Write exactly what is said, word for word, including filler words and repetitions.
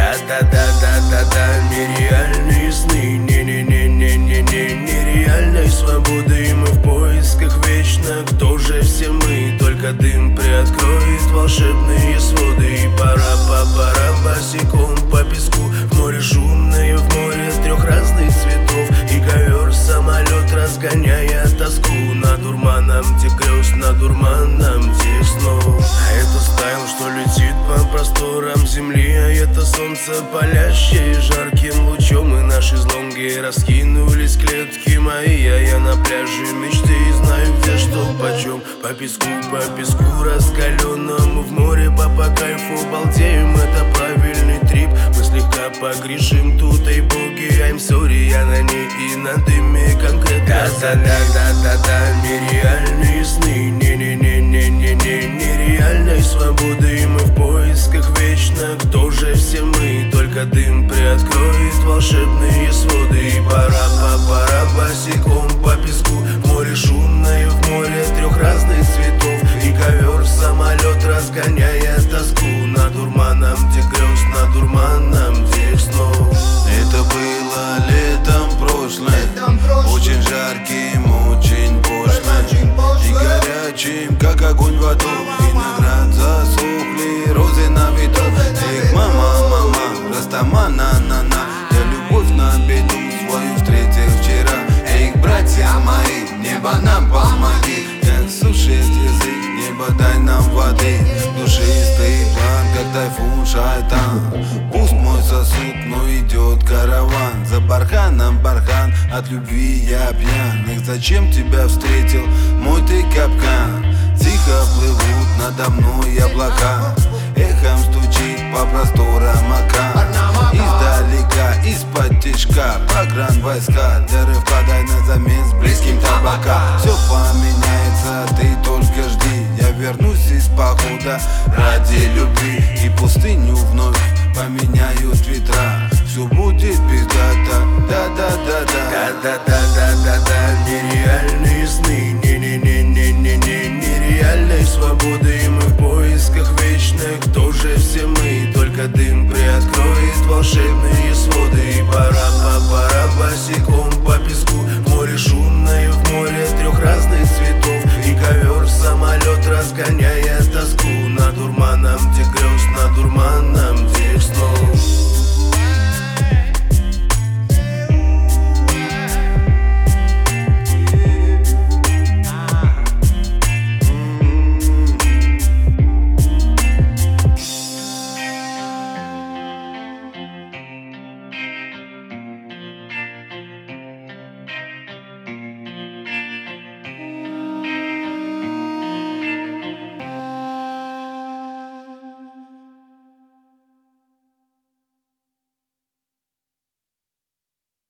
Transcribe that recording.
Да-да-да-да-да-да, нереальные сны, не-не-не-не-не-не, нереальной свободы. Мы в поисках вечно, кто же все мы? Только дым приоткроет волшебные своды. И пора по пора босиком по песку, в море шумное, в море трех разных цветов. И ковер самолет, разгоняя тоску, на дурманом те грез, на дурманом тех снов. А это стайл, что летит по просторам земли, а это солнце палящее жарким лучом. И на шезлонге раскинулись клетки мои, а я на пляже мечты, знаю где что почем. По песку, по песку раскаленному, в море по, по кайфу балдеем. Это правильный трип, мы слегка погрешим тут, эй боги, I'm sorry, я на ней и на дыме конкретно. Да-да-да-да-да, нереальные сны, не-не-не-не-не-не, нереальной свободы. Мы в поисках вечно, кто же все мы? Только дым приоткроет волшебные своды. И пора по пора босиком по песку, в море шумное, в море трех разных цветов. И ковер самолет, разгоняя тоску, на дурманом тех грез, на дурманом тех снов. Это было летом прошлым, очень жарким, очень пошлым и горячим, как огонь в аду. Виноград засохли, розы на виду. Эх, мама, мама, растамана, на на. Я любовь на беду свою встретил вчера. Эх, братья мои, небо нам помоги. Как сушит язык, небо дай нам воды. Душистый план, как тайфун шайтан. Пусть мой сосуд, но идет караван. За барханом бархан, от любви я пьян. Эх, зачем тебя встретил, мой ты капкан? Тихо плывут надо мной облака, эхом стучит по просторам океан. Издалека, из-под тишка, погран войска, для рывка дай на замен с близким табака. Все поменяется, ты только жди, я вернусь из похода ради любви. И пустыню вновь поменяют ветра, все будет пиздата, да-да-да-да. Да-да-да-да-да-да, нереальные сны, не-не-не-не-не-не, нереальной свободы. Мы в поисках вечно, кто же все мы? Только дым приоткроет волшебные своды. И пора по пора босиком